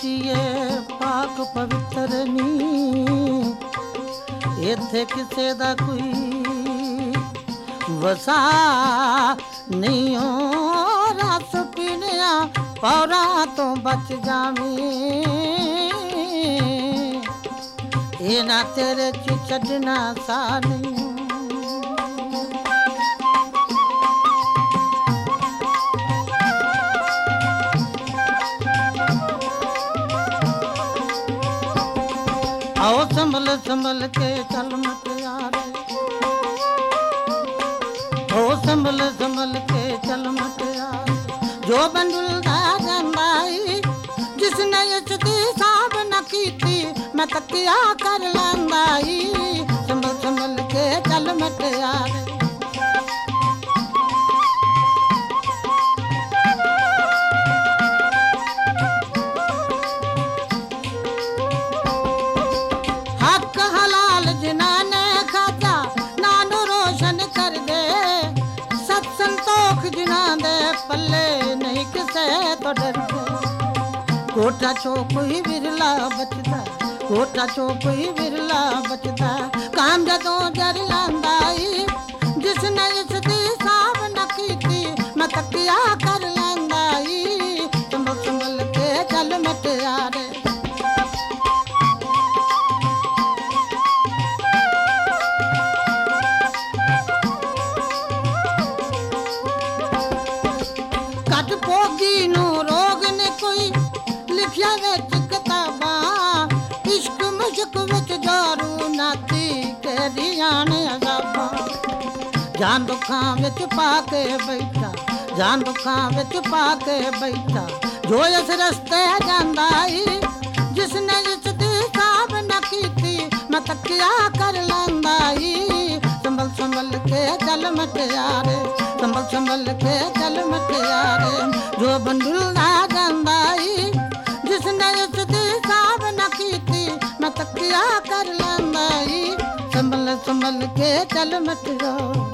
ਧਰਤੀਏ ਪਾਕ ਪਵਿੱਤਰ ਨੀ, ਇੱਥੇ ਕਿਸੇ ਦਾ ਕੋਈ ਵਸਾ ਨਹੀਂ ਓ। ਰਸ ਪੀਣਿਆ ਪੌਰਾਂ ਤੋਂ ਬਚ ਜਾਵੇਂ, ਇਹ ਨਾ ਤੇਰੇ ਚ ਛੱਡਣਾ ਸਾਨੀ। आओ संभल संभल के चल मुटियारे, ओ संभल संभल के चल मुटियारे। जो बंडुलदा जंदाई जिसने इश्क़ साब न कीती, मैं तकिया कर लंदाई। संभल संभल के चल मुटियारे। पल्ले नहीं किसे तो डरते, कोटा चो कोई विरला बचदा, कोटा चो कोई विरला बचदा। काम जदों जर लांदाई जिसने इसदी साब न कीती, मैं तकिया कर लांदाई। संभल संभल के चल मुटियारे। भोगी नू रोग ने कोई लिखिया विच किताबां, इश्क मुश्क विच जोरू नाती तेरियां ने अज़ाबां। जान दुखां विच पाके बैठा, जान दुखां विच पाके बैठा। जो इस रस्ते जांदाई जिसने इसदी साब न कीती, मैं तकिया कर लंदाई। संभल संभल के चल मुटियारे, संभल संभल के चल मुटियारे। जो बंडुलदा जंदाई जिसने इसदी साब न कीती, मैं तकिया कर लंदाई। संभल संभल के चल मुटियारे।